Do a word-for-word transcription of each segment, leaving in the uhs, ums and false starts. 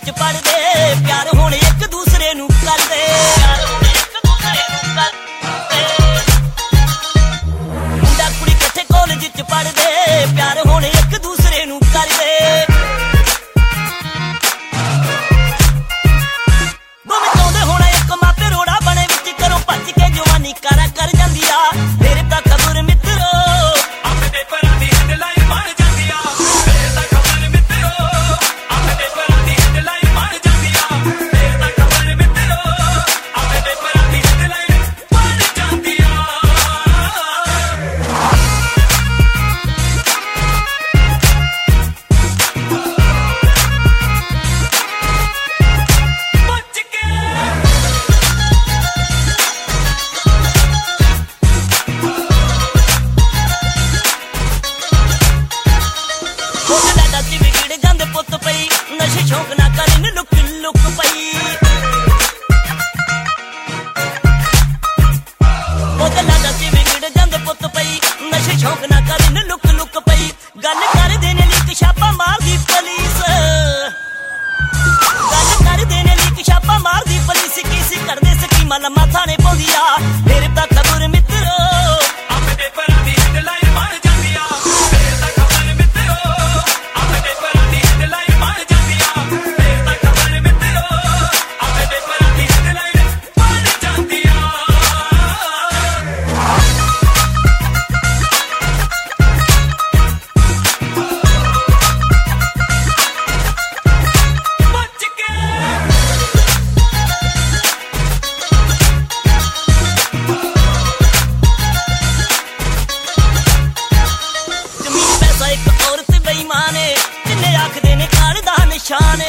विच पढ़दे प्यार हुण एक दूसरे नूं करदे प्यार हुण एक दूसरे नूं करदे मुंडा कुड़ी इकट्ठे कॉलेज च पढ़दे प्यार हुण एक दूसरे नूं करदे दोवें चाहुंदे होण एक मापे रोड़ा बणे विच घरों भज के जवानी कारा कर जांदी आ फिर तां खबर मित्रो अपने परां दी हेडलाइन बण जांदी आ फिर तां खबर मित्रो अपने परां दी हेडलाइन बण जांदी आ फिर तां खबर मित्रो अपने परां दी हेडलाइन बण जांदी आ नशे शौक ना करें लुक लुक पई लाडा च विगड़ गंद पुत पई नशे शौक ना करें लुक लुक पई गल कर देने ली छापा मार दी पुलिस गल कर देने ली छापा मार दी पुलिस किसी करदे स्कीमा लम्मा थाने पौंदी आ फिर तां खबर मित्रो अपने परां दी हेडलाइन बण जांदी आ फिर तां खबर मित्रो अपने परां दी हेडलाइन बण जांदी आ फिर तां खबर मित्रो अपने परां दी हेडलाइन बण जांदी आ निशाने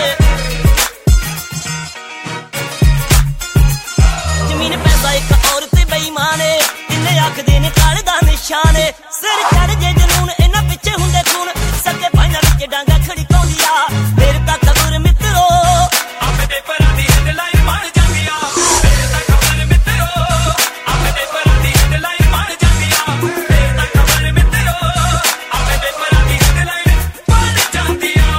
जमीन पैसा एक औरत बेईमाने तिन्ने आखदे ने काल दा निशाने सिर चढ़ जे जनून इन्हां पिछे हुंदे खून सके भाइयां विच डांगा खड़काउंदी आ फिर तां खबर मित्रो अपने परां दी हेडलाइन बण जांदी आ फिर तां खबर मित्रो अपने परां दी हेडलाइन बण जांदी आ फिर तां खबर मित्रो अपने परां दी हेडलाइन बण जांदी आ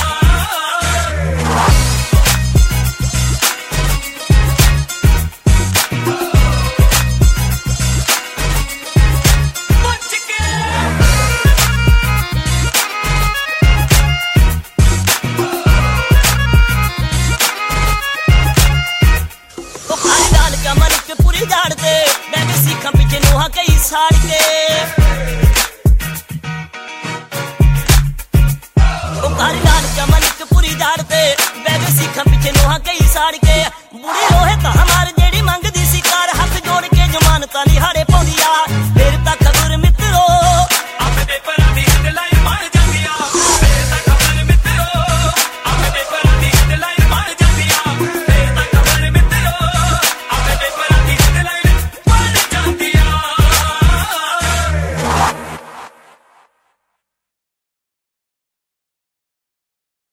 झाड़ते बैठे सीखा पीछे नोहा कई साड़ के कारी लाल चमन पूरी झाड़ते बैठे सीखा पीछे नोहा कई साड़ के बुढ़े